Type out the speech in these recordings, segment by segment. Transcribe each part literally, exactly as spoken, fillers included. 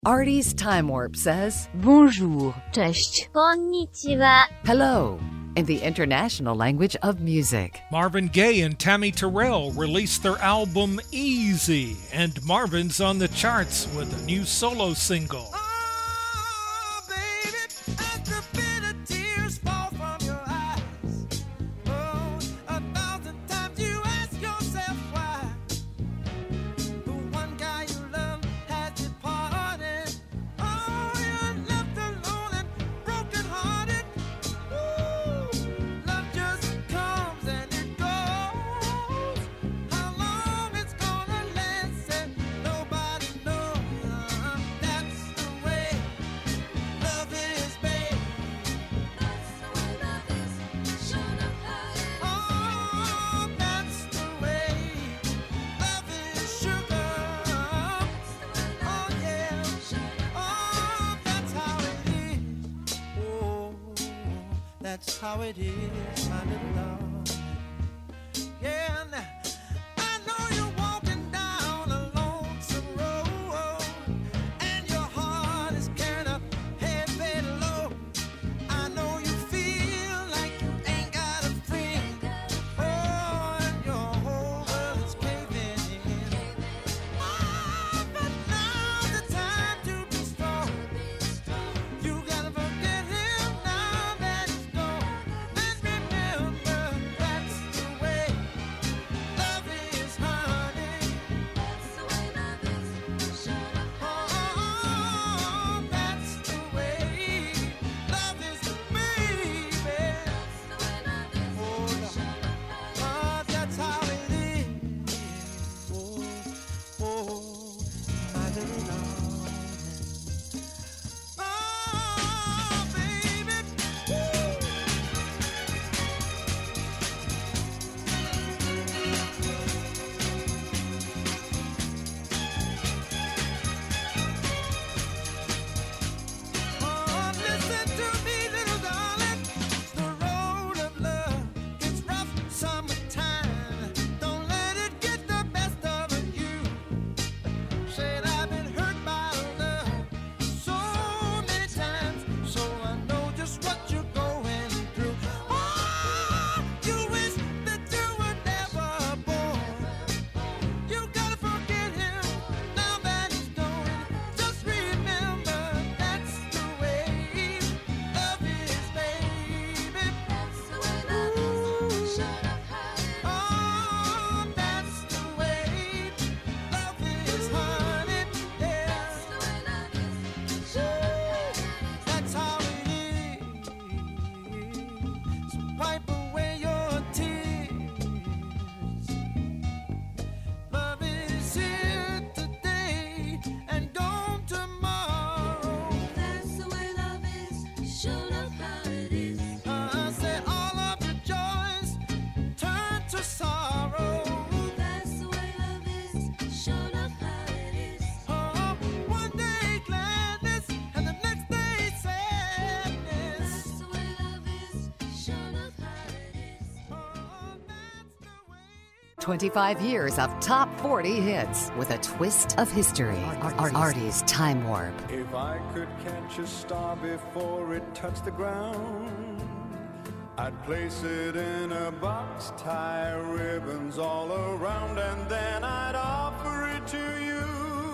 Artie's Time Warp says, Bonjour, cześć, Konnichiwa. hello, in the international language of music. Marvin Gaye and Tammy Terrell released their album Easy, and Marvin's on the charts with a new solo single. Oh, baby, as the bitter tears fall from your eyes. Oh, a thousand times you ask yourself why. The one guy you love has departed. Oh, you're left alone and brokenhearted. Ooh, love just comes and it goes. How long it's gonna last, and nobody knows. That's the way love is, babe. Oh, that's the way love is, sugar. Oh, yeah. Oh, that's how it is. Oh, that's how it is, my little love. Yeah, now, I know you're walking down a lonesome road, and your heart is carrying a heavy load. I know you feel like you ain't got a friend. Oh, and your whole world is caving in. Oh, but now's the time to be strong. You gotta forget him now that he's gone. And remember, that's the way love is, honey. Oh, that's the way love is, baby. Oh, oh, that's how it is. Oh, oh, my little darling. Oh, baby. Woo. Oh, listen to me, little darling. The road of love gets rough summertime. Don't let it get the best of you. Said I've been hurt by love so many times, so I know just what you're going through. Oh, you wish that you were never born. You gotta forget him now that he's gone. Just remember, that's the way love is, baby. Oh, that's the way love is, honey. Yeah. That's how it is. So wipe away your tears. Love is here today and gone tomorrow. That's the way love is, shown up how it is. I said all of your joys turn to sorrow. That's the way love is, shown up how it is. Oh, one day gladness and the next day sadness. That's the way love is, shown up how it is. Oh, that's the way. twenty-five years of top forty hits with a twist of history. Ar- Artie's Time Warp. If I could catch a star before it touched the ground, I'd place it in a box, tie ribbons all around, and then I'd offer it to you.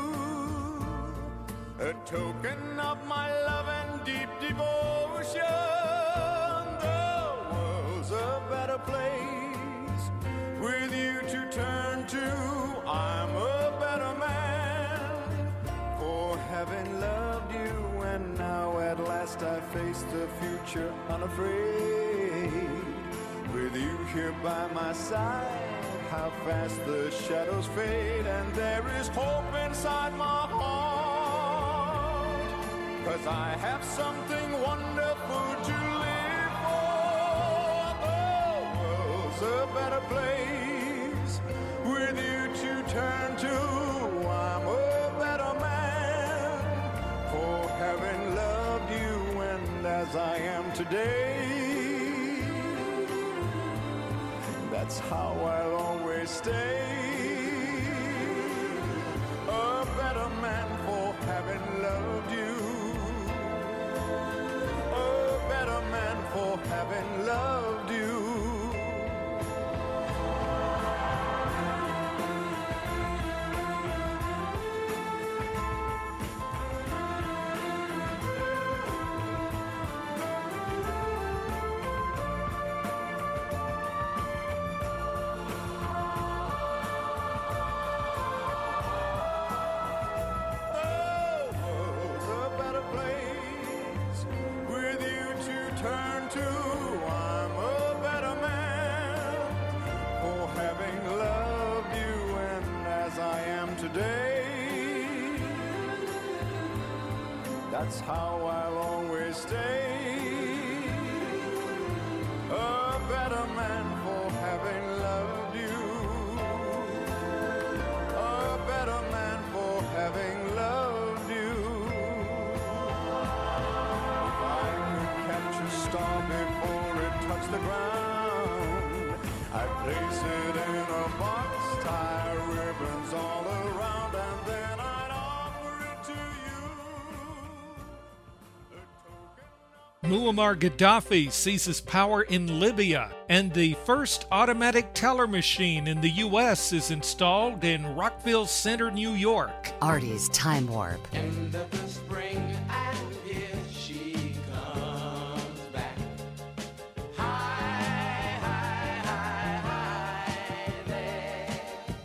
A token of my love and deep devotion. The world's a better place with you to turn to. I'm a better man for having loved you, and now at last I face the future unafraid. With you here by my side, how fast the shadows fade, and there is hope inside my heart. 'Cause I have something wonderful to live for. The world's a better place with you to turn to. I'm a better man for having loved you, and as I am today, that's how I'll always stay. A better man for having loved turn to. I'm a better man for having loved you, and as I am today, that's how I'll always stay. A better man for having loved you. A better man for having loved you. If I could catch a star before it touched the ground, I'd place it in a box, tie ribbons all around, and then I'd offer it to you. A token of Muammar Gaddafi seizes power in Libya, and the first automatic teller machine in the U S is installed in Rockville Center, New York. Artie's Time Warp. End of the spring, and here she comes back. Hi, hi, hi, hi there.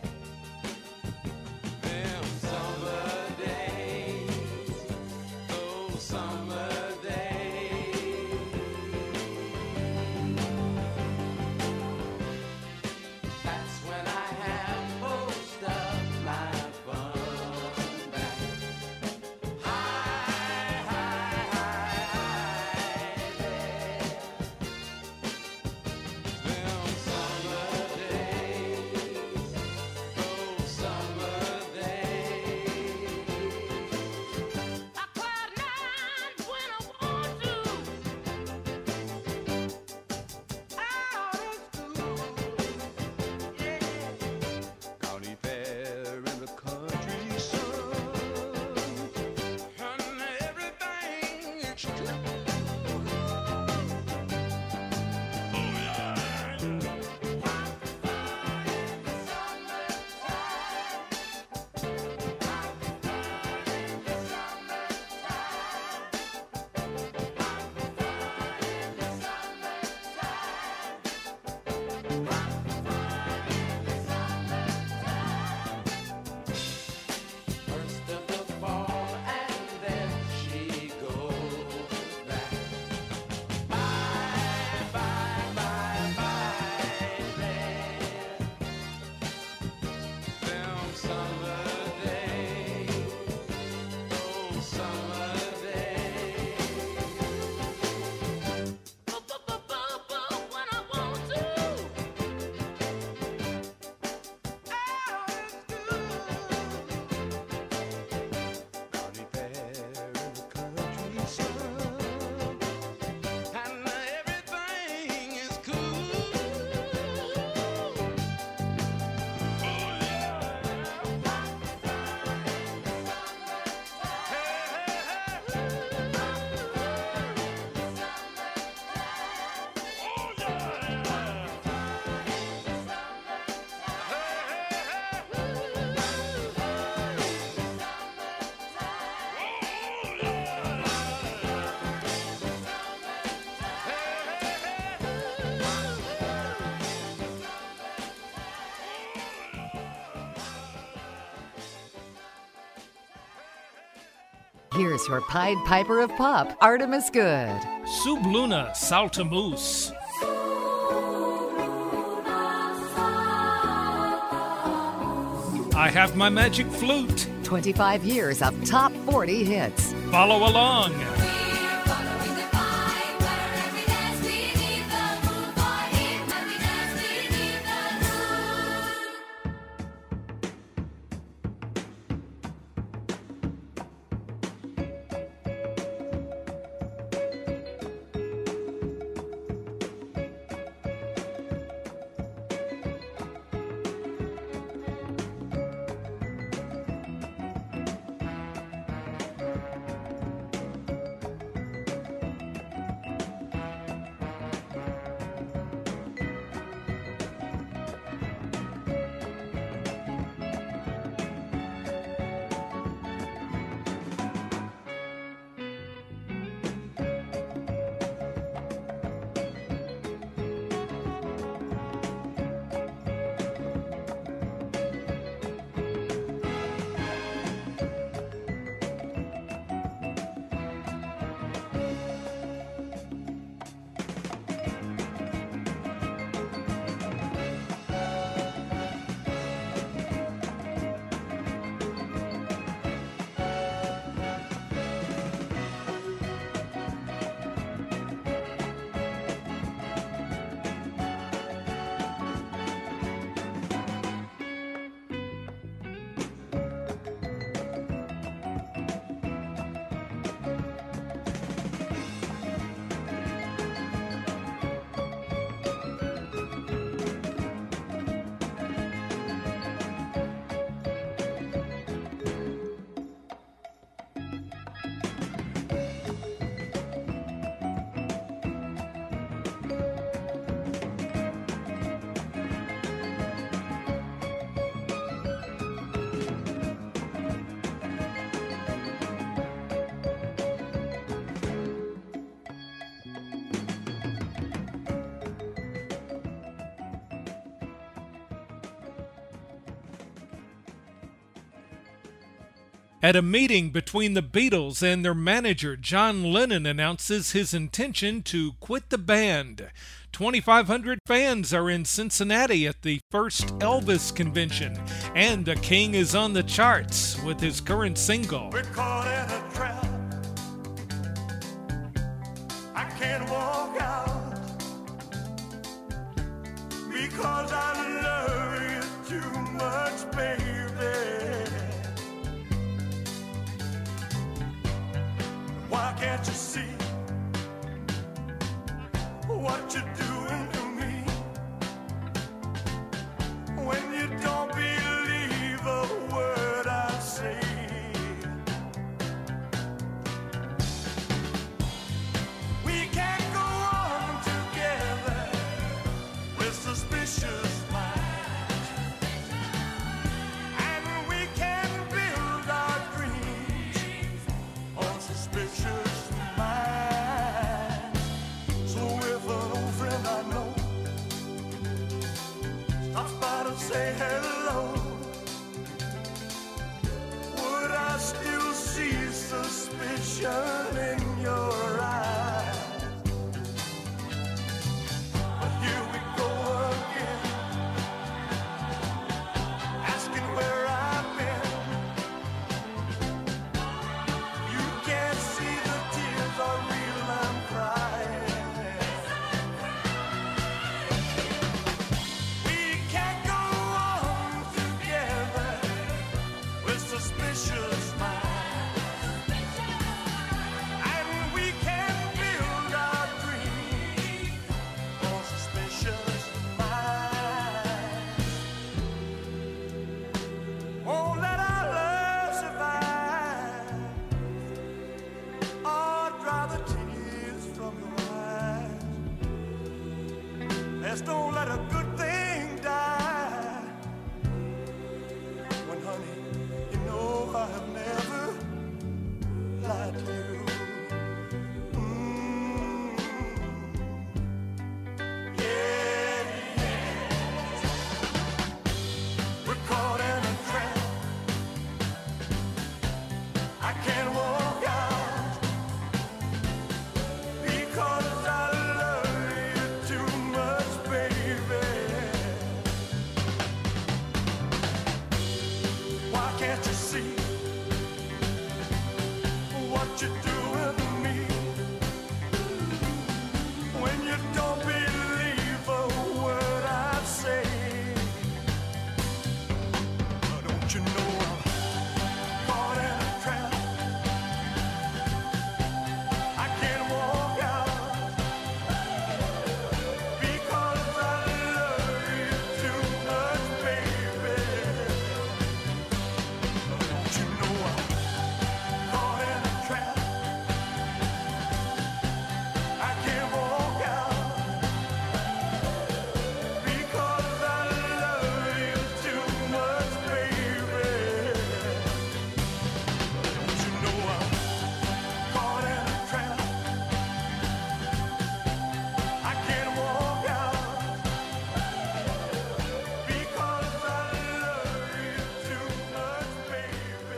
Them summer days, those summer days. That's when I have most of my fun back. Hi, hi, hi, there. Them summer days, those summer days. I cry nine when I want to. Out of school, yeah. County fair in the country sun, and everything is true. Oh yeah. First of the fall, and then she goes back. Bye, bye, bye, bye, there. Them summer days, those summer days. When I want to. Out of school. County fair in the country sun, and everything is cool. Oh yeah. Here's your Pied Piper of Pop, Artemis Good. Subluna Saltamus. I have my magic flute. twenty-five years of top forty hits. Follow along. We're following the pipe, where every dance beneath the moon for him, every dance beneath the moon. At a meeting between the Beatles and their manager, John Lennon announces his intention to quit the band. twenty-five hundred fans are in Cincinnati at the first Elvis convention, and the King is on the charts with his current single. We're caught in a trap. I can't walk out because I love you too much, baby. Why can't you see what you're doing to me when you don't believe a word I say? We can't go on together with suspicious minds, and we can't build our dreams on suspicious minds. So if an old friend I know stops by to say hello, would I still see suspicion in your eyes? But here we go again, asking where I've been. You can't see the tears are real, I'm crying. We can't go on together with suspicious minds, and we can't build our dreams on suspicious minds. Won't let our love survive or dry the tears from your eyes. Let's don't let a good thing die. When, honey, you know I have never lied to you. Mm. Yeah, yeah. We're caught in a trap. I can't walk out because I love you too much, baby. Why can't you see what you're doing to me when you don't believe a word I say? Oh, don't you know I'm caught in a trap? I can't walk out because I love you too much, baby. Oh, don't you know I'm caught in a trap? I can't walk out because I love you too much, baby. Don't you know I'm caught in a trap? I can't walk out because I love you too much, baby.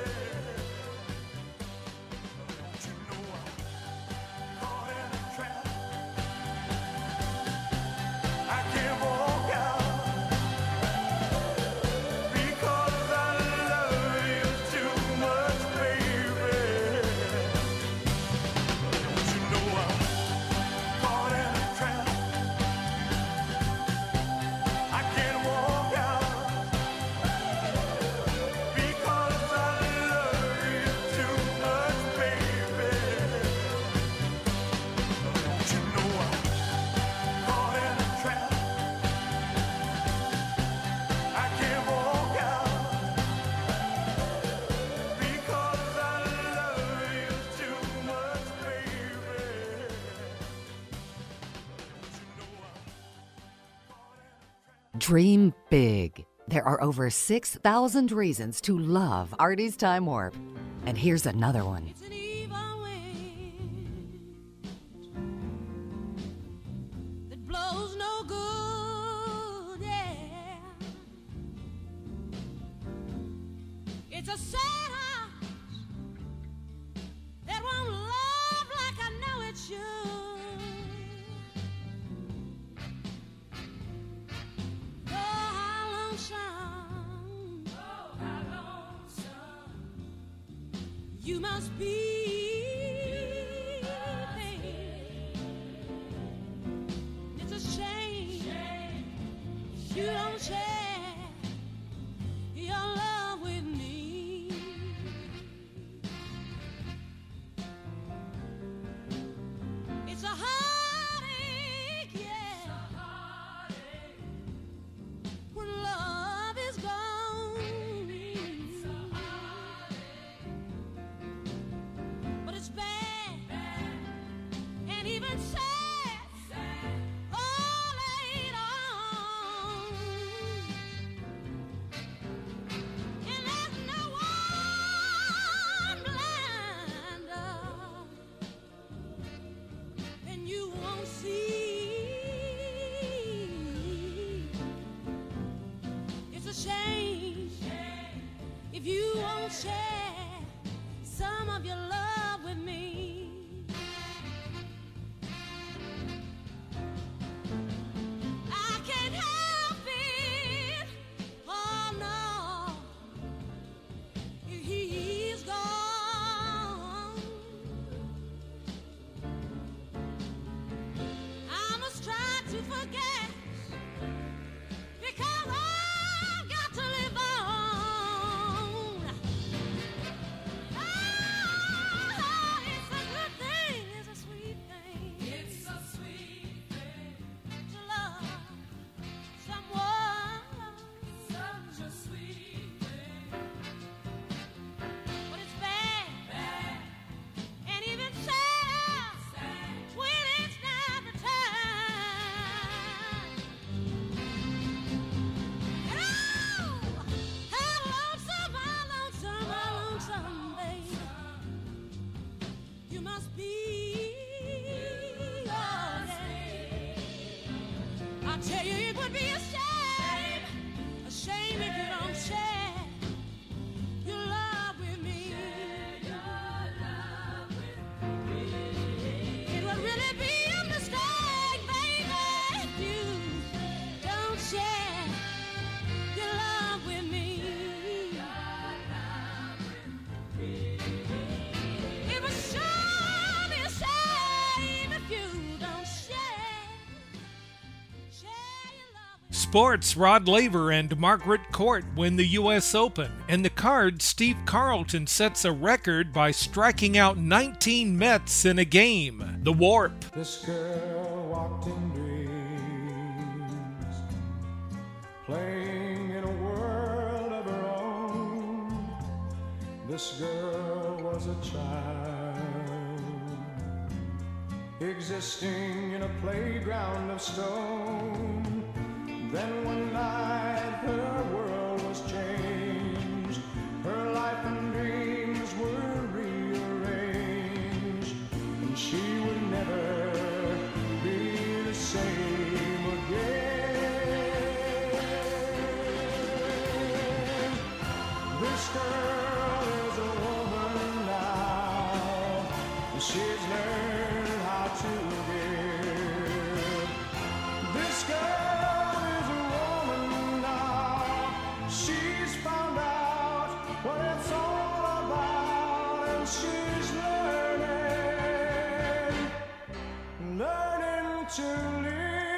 Don't you know I'm caught in a trap? I can't walk out because I love you too much, baby. Don't you know I'm caught in a trap? I can't walk out because I love you too much, baby. Don't you know I'm caught in a trap? I can't walk out because I love you too much, baby. Don't you know I'm caught in a trap? Dream big. There are over six thousand reasons to love Artie's Time Warp. And here's another one. It's an evil wind that blows no good, yeah. It's a sad house You must be paid. It's a shame you don't share your love with me. It's a heartache, yeah, when love is gone. But it's bad, and even sad, all laid on. And there's no one blinder than you won't see. It's a shame if you won't share some of your love with me. I can't help it. Oh no, he's gone. I must try to forget, because I've got to live on. Oh, it's a good thing, it's a sweet thing. It's a sweet thing to love someone. Such a sweet thing. But it's bad, bad, and even sad, when it's not the time. And oh, how lonesome, how lonesome, how lonesome, babe, you must be. Oh, yeah. I tell you, it would be a shame, a shame if you don't share your love with me. It would really be a mistake, baby, if you don't share your love with me. It would sure be a shame if you don't share, share your love with me. Sports, Rod Laver and Margaret Court win the U S Open. And the Cards, Steve Carlton sets a record by striking out nineteen Mets in a game. The Warp. This girl walked in dreams, playing in a world of her own. This girl was a child, existing in a playground of stone. Then one night her world was changed, her life and dreams were rearranged, and she would never be the same again. This girl is a woman now, and she's learned how to give. This girl is a woman now, she's found out what it's all about, and she's learning, learning to live.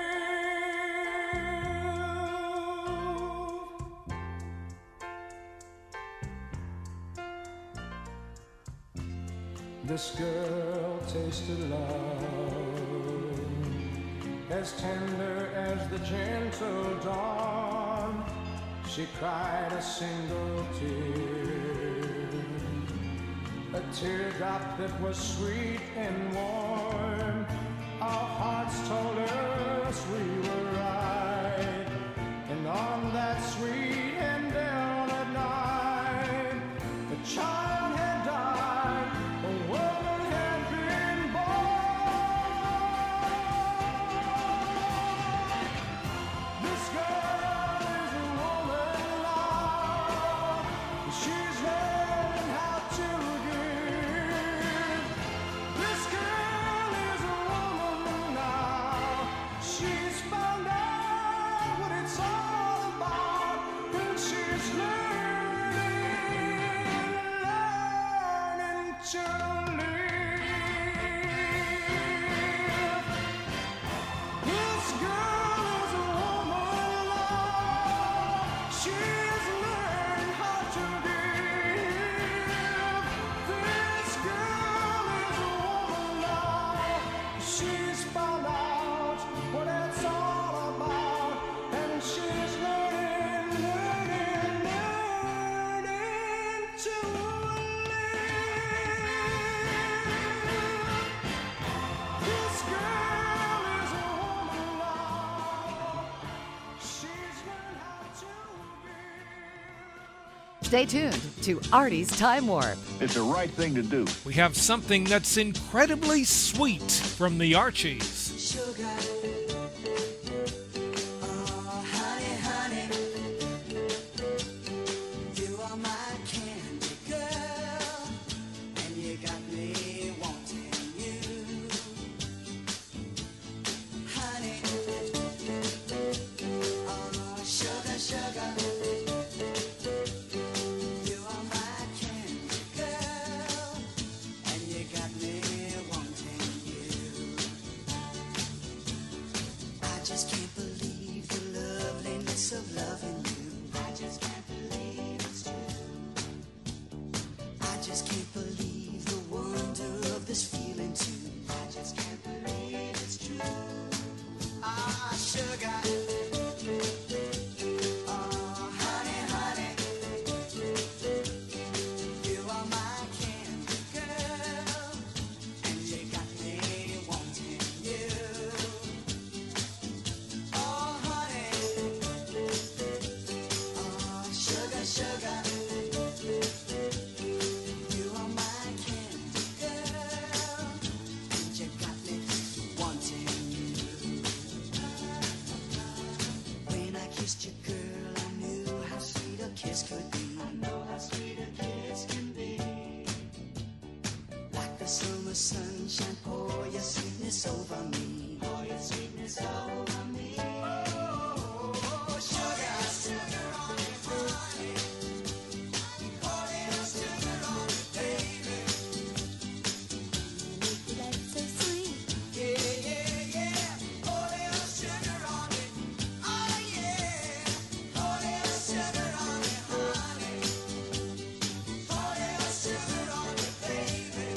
This girl tasted love, as tender as the gentle dawn. She cried a single tear, a teardrop that was sweet and warm. Our hearts told us we were right, and on that sweet and velvet night, the child had died, a woman had been born. This girl is a woman now, she's learned how to give. This girl is a woman now, she's found out what it's all about, and she's learning, Stay tuned to Artie's Time Warp. It's the right thing to do. We have something that's incredibly sweet from the Archies. Sugar. Oh, honey, honey. You are my candy girl. And you got me wanting you. Honey. Oh, sugar, sugar. You are my candy girl. And you got me wanting you. I just can't believe the loveliness of loving you. I just can't believe it's true. I just can't believe the wonder of this feeling too. I just can't believe it's true. Ah, sugar. Oh, honey, honey. You are my candy girl. And you got me wanting you. Oh, honey. Oh, sugar, sugar. You are my candy girl. And you got me wanting you. When I kissed you, girl, I knew how sweet a kiss could be. I know how sweet a kiss can be. Like the summer sunshine, pour your sweetness over me. Pour your sweetness over me. Oh, sugar, sugar on me, honey. Pour your sugar on me, baby. That's so sweet. Yeah, yeah, yeah. Pour your sugar on me. Oh, yeah. Pour your sugar on me, honey. Pour your sugar on me, baby.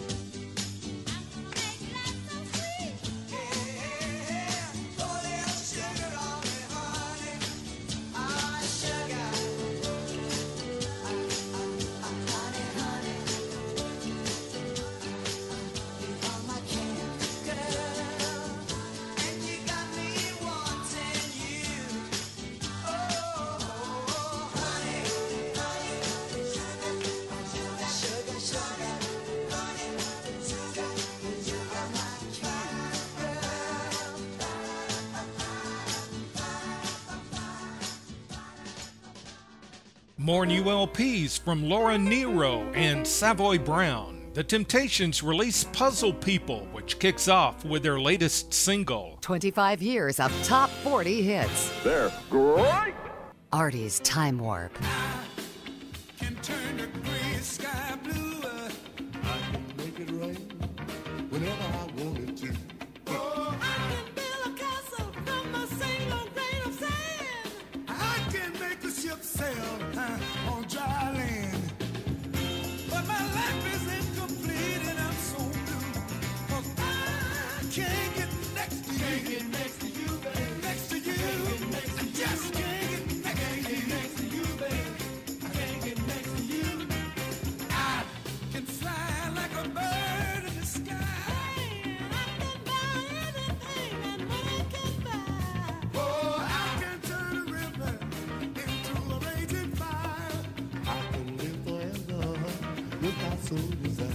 More new L Ps from Laura Nero and Savoy Brown. The Temptations release Puzzle People, which kicks off with their latest single. twenty-five years of top forty hits. They're great. Artie's Time Warp. Can turn the gray sky blue. I can make it rain whenever I wanted to. Oh, I can build a castle from a single grain of sand. I can make a ship sail uh, on dry land. But my life is incomplete and I'm so blue. 'Cause I can't get next to you. Can't get next to you, baby. Next to you. I just can't get next to you. Next to you, baby. I can't get next to you. I can fly like a bird in the sky. And I can buy anything and money can buy. Oh, I can turn a river into a raging fire. I can live forever without so desire.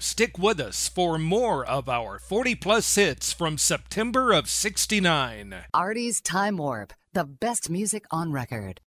stick with us for more of our forty plus hits from September of sixty-nine. Artie's Time Warp, the best music on record.